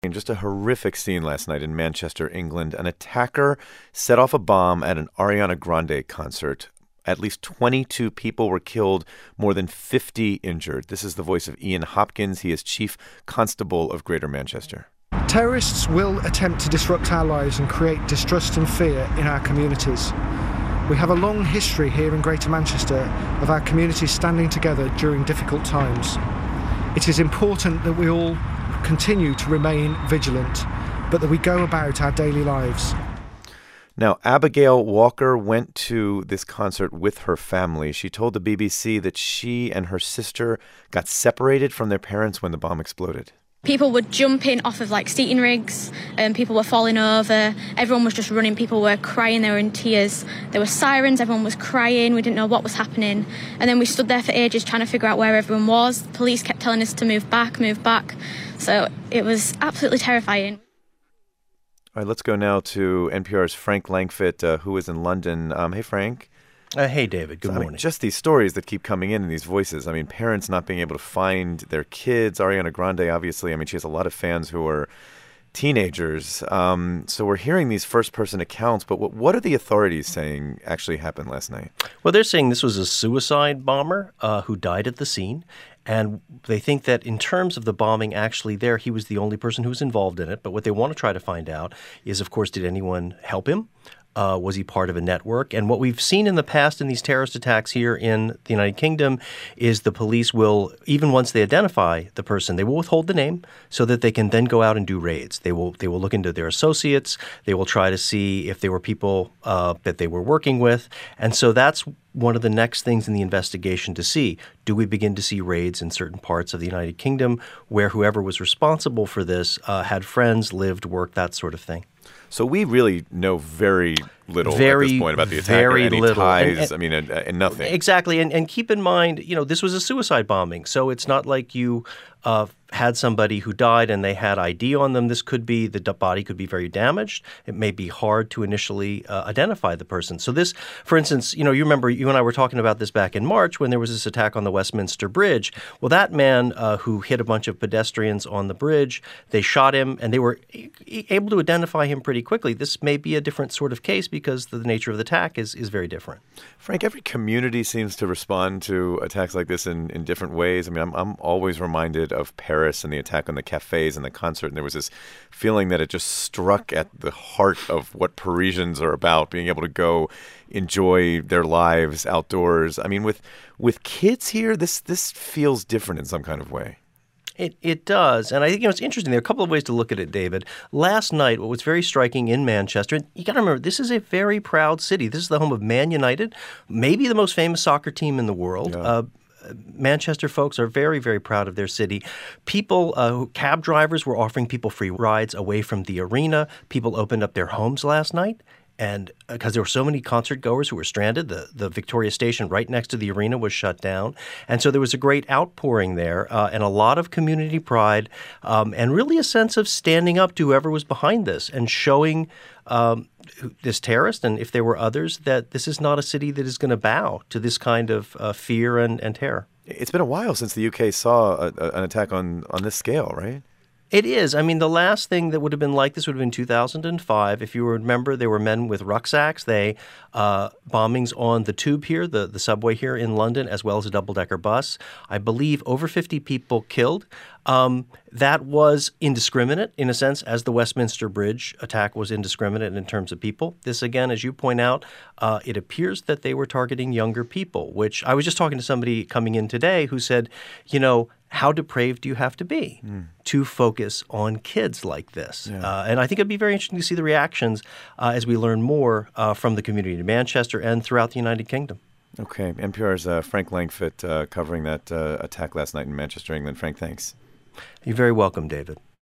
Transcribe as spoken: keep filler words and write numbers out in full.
Just a horrific scene last night in Manchester, England. An attacker set off a bomb at an Ariana Grande concert. At least twenty-two people were killed, more than fifty injured. This is the voice of Ian Hopkins. He is Chief Constable of Greater Manchester. Terrorists will attempt to disrupt our lives and create distrust and fear in our communities. We have a long history here in Greater Manchester of our communities standing together during difficult times. It is important that we all continue to remain vigilant, but that we go about our daily lives. Now, Abigail Walker went to this concert with her family. She told the B B C that she and her sister got separated from their parents when the bomb exploded. People were jumping off of like seating rigs, and people were falling over. Everyone was just running. People were crying. They were in tears. There were sirens. Everyone was crying. We didn't know what was happening. And then we stood there for ages trying to figure out where everyone was. The police kept telling us to move back, move back. So it was absolutely terrifying. All right, let's go now to N P R's Frank Langfitt, uh, who is in London. Um, hey, Frank. Uh, hey, David. Good so, morning. I mean, just these stories that keep coming in and these voices. I mean, parents not being able to find their kids. Ariana Grande, obviously. I mean, she has a lot of fans who are teenagers. Um, so we're hearing these first-person accounts. But what, what are the authorities saying actually happened last night? Well, they're saying this was a suicide bomber uh, who died at the scene. And they think that in terms of the bombing actually there, he was the only person who was involved in it. But what they want to try to find out is, of course, did anyone help him? Uh, was he part of a network? And what we've seen in the past in these terrorist attacks here in the United Kingdom is the police will, even once they identify the person, they will withhold the name so that they can then go out and do raids. They will they will look into their associates. They will try to see if they were people uh, that they were working with. And so that's one of the next things in the investigation to see. Do we begin to see raids in certain parts of the United Kingdom where whoever was responsible for this uh, had friends, lived, worked, that sort of thing? So we really know very little very, at this point about the attack, very or any little. ties, and, and, I mean, and, and nothing. Exactly. And, and keep in mind, you know, this was a suicide bombing. So it's not like you uh, had somebody who died and they had I D on them. This could be, the body could be very damaged. It may be hard to initially uh, identify the person. So this, for instance, you know, you remember you and I were talking about this back in March when there was this attack on the Westminster Bridge. Well, that man uh, who hit a bunch of pedestrians on the bridge, they shot him and they were able to identify him pretty quickly. This may be a different sort of case because the nature of the attack is, is very different. Frank, every community seems to respond to attacks like this in, in different ways. I mean, I'm, I'm always reminded of Paris and the attack on the cafes and the concert. And there was this feeling that it just struck at the heart of what Parisians are about, being able to go enjoy their lives outdoors. I mean, with with kids here, this this feels different in some kind of way. It it does. And I think, you know, it's interesting. There are a couple of ways to look at it, David. Last night, what was very striking in Manchester, and you got to remember, this is a very proud city. This is the home of Man United, maybe the most famous soccer team in the world. Yeah. Uh, Manchester folks are very, very proud of their city. People, uh, cab drivers were offering people free rides away from the arena. People opened up their homes last night. And because there were so many concert goers who were stranded, the, the Victoria Station right next to the arena was shut down. And so there was a great outpouring there uh, and a lot of community pride um, and really a sense of standing up to whoever was behind this and showing um, this terrorist, and if there were others, that this is not a city that is going to bow to this kind of uh, fear and, and terror. It's been a while since the U K saw a, a, an attack on, on this scale, right? It is. I mean, the last thing that would have been like this would have been two thousand five. If you remember, there were men with rucksacks. They uh, bombings on the tube here, the, the subway here in London, as well as a double-decker bus. I believe over fifty people killed. Um, that was indiscriminate, in a sense, as the Westminster Bridge attack was indiscriminate in terms of people. This, again, as you point out, uh, it appears that they were targeting younger people, which I was just talking to somebody coming in today who said, you know, how depraved do you have to be mm. to focus on kids like this? Yeah. Uh, and I think it'd be very interesting to see the reactions uh, as we learn more uh, from the community in Manchester and throughout the United Kingdom. Okay. N P R's uh, Frank Langfitt uh, covering that uh, attack last night in Manchester, England. Frank, thanks. You're very welcome, David.